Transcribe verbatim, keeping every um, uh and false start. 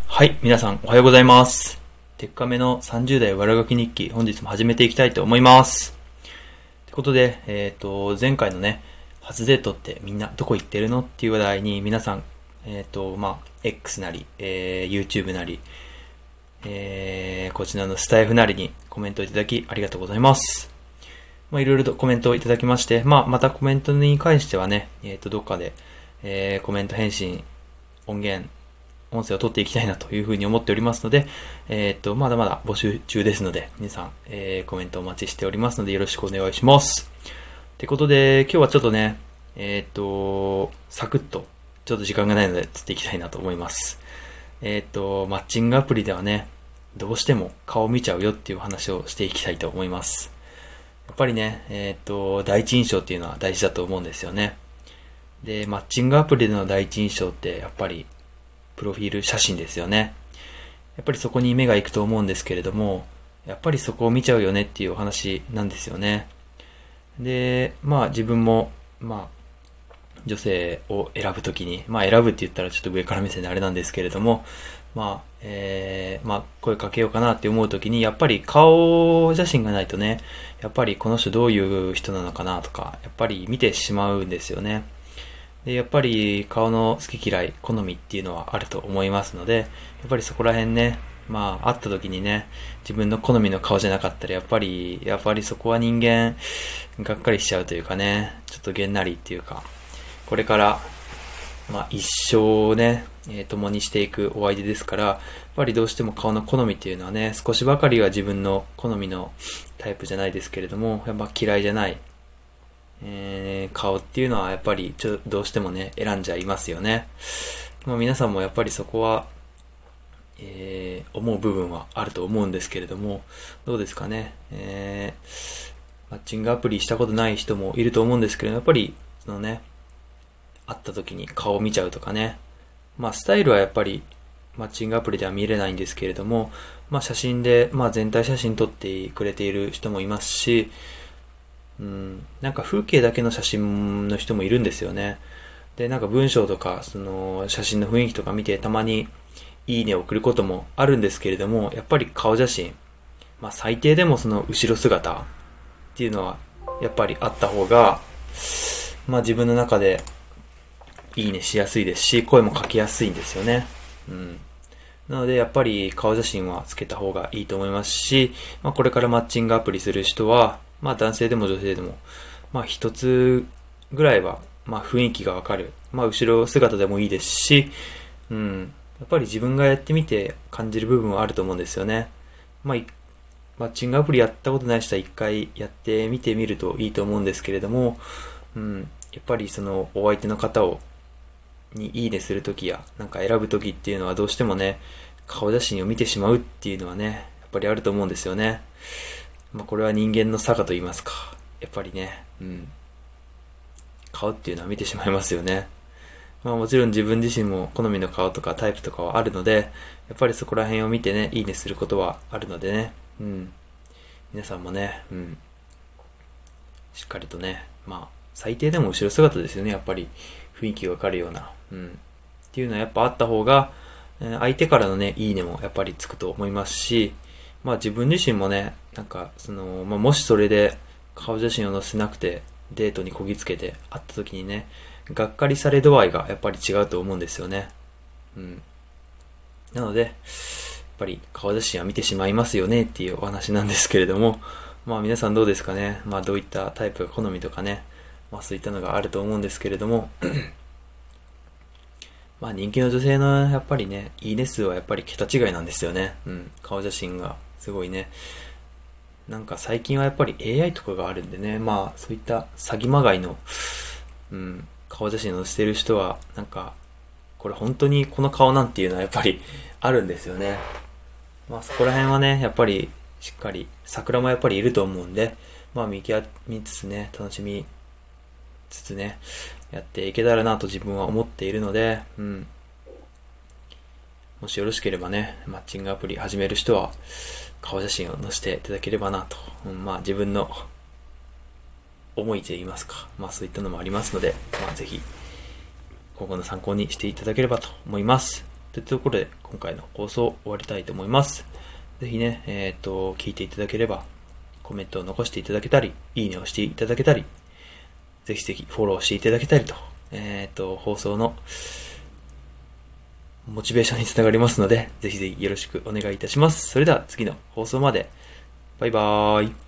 はい、皆さんおはようございます。テッカメのさんじゅう代悪ガキ日記、本日も始めていきたいと思います。ということで、えっと、前回のね、初デートってみんなどこ行ってるのっていう話題に皆さん、えっと、まあ、X なり、えー、YouTube なり、えー、こちらのスタイフなりにコメントいただきありがとうございます。まあ、いろいろとコメントをいただきまして、まあ、またコメントに関してはね、えっと、どっかで、えー、コメント返信、音源、音声を取っていきたいなというふうに思っておりますので、えっと、まだまだ募集中ですので、皆さん、えー、コメントお待ちしておりますので、よろしくお願いします。ってことで、今日はちょっとね、えっと、サクッと、ちょっと時間がないので、撮っていきたいなと思います。えっと、マッチングアプリではね、どうしても顔見ちゃうよっていう話をしていきたいと思います。やっぱりね、えっと、第一印象っていうのは大事だと思うんですよね。で、マッチングアプリでの第一印象って、やっぱり、プロフィール写真ですよね。やっぱりそこに目が行くと思うんですけれども、やっぱりそこを見ちゃうよねっていうお話なんですよね。で、まあ自分も、まあ、女性を選ぶときに、まあ選ぶって言ったらちょっと上から目線であれなんですけれども、まあ、えー、まあ声かけようかなって思うときに、やっぱり顔写真がないとね、やっぱりこの人どういう人なのかなとか、やっぱり見てしまうんですよね。で、やっぱり顔の好き嫌い、好みっていうのはあると思いますので、やっぱりそこら辺ね、まあ会った時にね、自分の好みの顔じゃなかったら、やっぱり、やっぱりそこは人間、がっかりしちゃうというかね、ちょっとげんなりっていうか、これから、まあ一生ね、えー、共にしていくお相手ですから、やっぱりどうしても顔の好みっていうのはね、少しばかりは自分の好みのタイプじゃないですけれども、やっぱ嫌いじゃない、えー、顔っていうのはやっぱりちょどうしてもね選んじゃいますよね。まあ、皆さんもやっぱりそこは、えー、思う部分はあると思うんですけれども、どうですかね、えー、マッチングアプリしたことない人もいると思うんですけど、やっぱりそのね会った時に顔を見ちゃうとかね、まあスタイルはやっぱりマッチングアプリでは見れないんですけれども、まあ写真で、まあ全体写真撮ってくれている人もいますし、うん、なんか風景だけの写真の人もいるんですよね。で、なんか文章とか、その写真の雰囲気とか見てたまにいいねを送ることもあるんですけれども、やっぱり顔写真、まあ最低でもその後ろ姿っていうのはやっぱりあった方が、まあ自分の中でいいねしやすいですし、声もかけやすいんですよね。うん。なのでやっぱり顔写真はつけた方がいいと思いますし、まあこれからマッチングアプリする人は、まあ男性でも女性でも、まあ一つぐらいは、まあ雰囲気がわかる。まあ後ろ姿でもいいですし、うん。やっぱり自分がやってみて感じる部分はあると思うんですよね。まあ、マッチングアプリやったことない人は一回やってみてみるといいと思うんですけれども、うん。やっぱりそのお相手の方を、にいいねするときや、なんか選ぶときっていうのはどうしてもね、顔写真を見てしまうっていうのはね、やっぱりあると思うんですよね。まあこれは人間の差がと言いますか。やっぱりね、うん。顔っていうのは見てしまいますよね。まあもちろん自分自身も好みの顔とかタイプとかはあるので、やっぱりそこら辺を見てね、いいねすることはあるのでね、うん。皆さんもね、うん。しっかりとね、まあ最低でも後ろ姿ですよね、やっぱり雰囲気がわかるような、うん。っていうのはやっぱあった方が、相手からのね、いいねもやっぱりつくと思いますし、まあ自分自身もね、なんか、その、まあもしそれで顔写真を載せなくてデートにこぎつけて会った時にね、がっかりされ度合いがやっぱり違うと思うんですよね。うん。なので、やっぱり顔写真は見てしまいますよねっていうお話なんですけれども、まあ皆さんどうですかね。まあどういったタイプが好みとかね、まあそういったのがあると思うんですけれども、まあ人気の女性のやっぱりね、いいね数はやっぱり桁違いなんですよね。うん。顔写真がすごいね。なんか最近はやっぱり エーアイ とかがあるんでね、まあそういった詐欺まがいの、うん、顔写真を載せてる人は、なんか、これ本当にこの顔なんていうのはやっぱりあるんですよね。まあそこら辺はね、やっぱりしっかり、桜もやっぱりいると思うんで、まあ見極めつつね、楽しみつつね、やっていけたらなと自分は思っているので、うん。もしよろしければね、マッチングアプリ始める人は、顔写真を載せていただければなと、うん、まあ自分の思いと言いますか、まあそういったのもありますので、まあぜひ、今後の参考にしていただければと思います。 というところで今回の放送を終わりたいと思います。ぜひね、えっと、聞いていただければ、コメントを残していただけたり、いいねをしていただけたり、ぜひぜひフォローしていただけたりと、えっと、放送のモチベーションにつながりますので、ぜひぜひよろしくお願いいたします。それでは次の放送まで。バイバーイ。